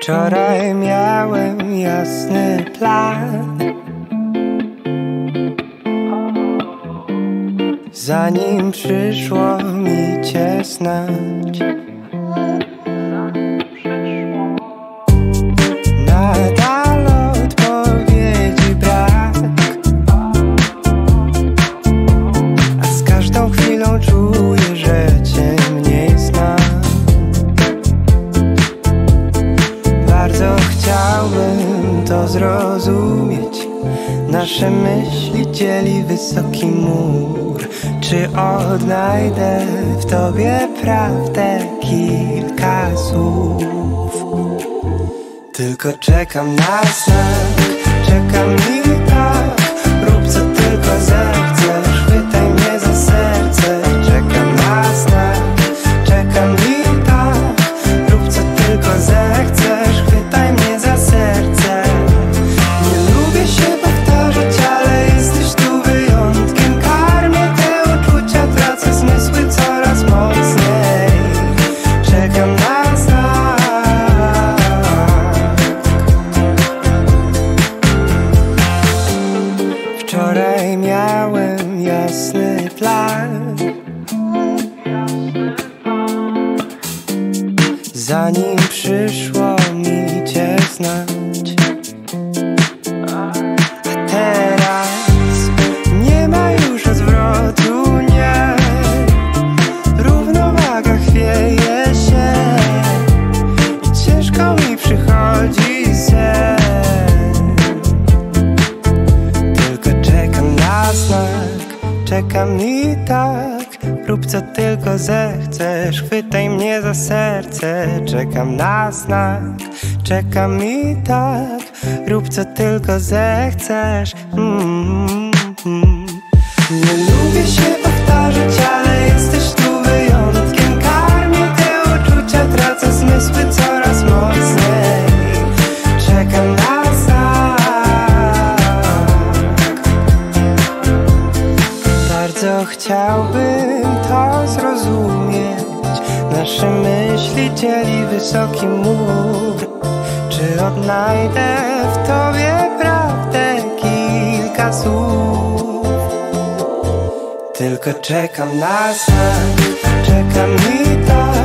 Wczoraj miałem jasny plan, zanim przyszło mi cię znać. Nadal odpowiedzi brak, a z każdą chwilą czuję, że cię mniej znam. Bardzo chciałbym to zrozumieć. Nasze myśli dzieli wysoki mur. Czy odnajdę w tobie prawdę kilka słów? Tylko czekam na znak, czekam i tak. Rób co tylko zechcesz, chwytaj mnie za serce. Czekam na znak, czekam i tak. Rób co tylko zechcesz, chwytaj mnie za serce. Nie lubię się powtarzać, ale jesteś tu wyjątkiem. Karmię te uczucia, tracę zmysły coraz mocniej. Czekam na znak. Wczoraj miałem jasny plan, zanim przyszło mi cię znać. A teraz nie ma już odwrotu, nie. Równowaga chwieje się i ciężko mi przychodzi sen. Tylko czekam na znak, czekam i tak. Rób co tylko zechcesz, chwytaj mnie za serce. Czekam na znak, czekam i tak. Rób co tylko zechcesz. Nie lubię się powtarzać, ale jesteś tu wyjątkiem. Karmię te uczucia, tracę zmysły coraz mocniej. Czekam na znak. Bardzo chciałbym to zrozumieć. Nasze myśli dzieli wysoki mur. Czy odnajdę w tobie prawdę kilka słów? Tylko czekam na znak, czekam i tak.